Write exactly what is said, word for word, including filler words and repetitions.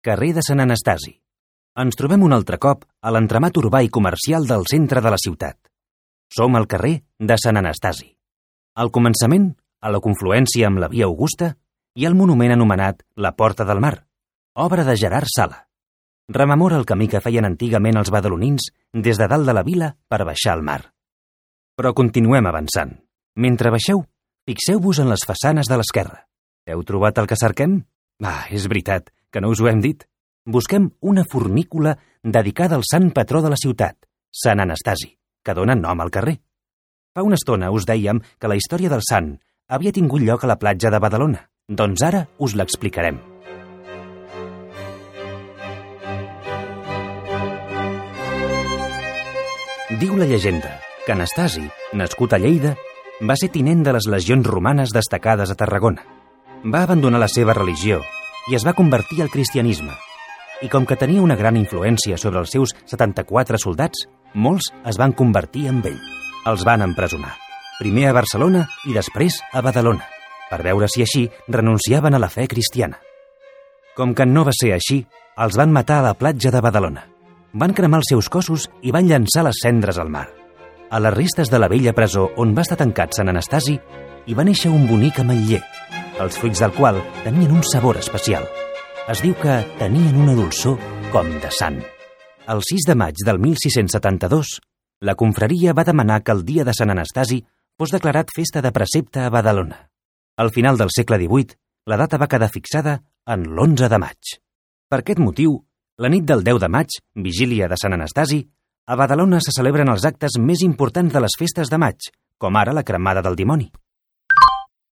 carrer de Sant Anastasi. Ens trobem un altre cop a l'entramat urbà i comercial del centre de la ciutat. Som al carrer de Sant Anastasi. Al començament, a la confluència amb la Via Augusta, hi ha el monument anomenat la Porta del Mar, obra de Gerard Sala. Rememora el camí que feien antigament els badalonins des de dalt de la vila per baixar al mar. Però continuem avançant. Mentre baixeu, fixeu-vos en les façanes de l'esquerra. Heu trobat el que cerquem? Ah, és veritat, que no us ho hem dit. Busquem una fornícula dedicada al sant patró de la ciutat, Sant Anastasi, que dona nom al carrer. Fa una estona us dèiem que la història del sant havia tingut lloc a la platja de Badalona. Doncs ara us l'explicarem. Diu la llegenda que Anastasi, nascut a Lleida, va ser tinent de les legions romanes destacades a Tarragona. Va abandonar la seva religió i es va convertir al cristianisme. I com que tenia una gran influència sobre els seus setanta-quatre soldats, molts es van convertir en ell. Els van empresonar, primer a Barcelona i després a Badalona, per veure si així renunciaven a la fe cristiana. Com que no va ser així, els van matar a la platja de Badalona. Van cremar els seus cossos i van llançar les cendres al mar. A les restes de la vella presó on va estar tancat Sant Anastasi hi va néixer un bonic ametller, els fruits del qual tenien un sabor especial. Es diu que tenien una dolçor com de sant. El sis de maig del mil sis-cents setanta-dos, la confraria va demanar que el dia de Sant Anastasi fos declarat festa de precepte a Badalona. Al final del segle divuit, la data va quedar fixada en l'onze de maig. Per aquest motiu, la nit del deu de maig, vigília de Sant Anastasi, a Badalona se celebren els actes més importants de les festes de maig, com ara la cremada del dimoni.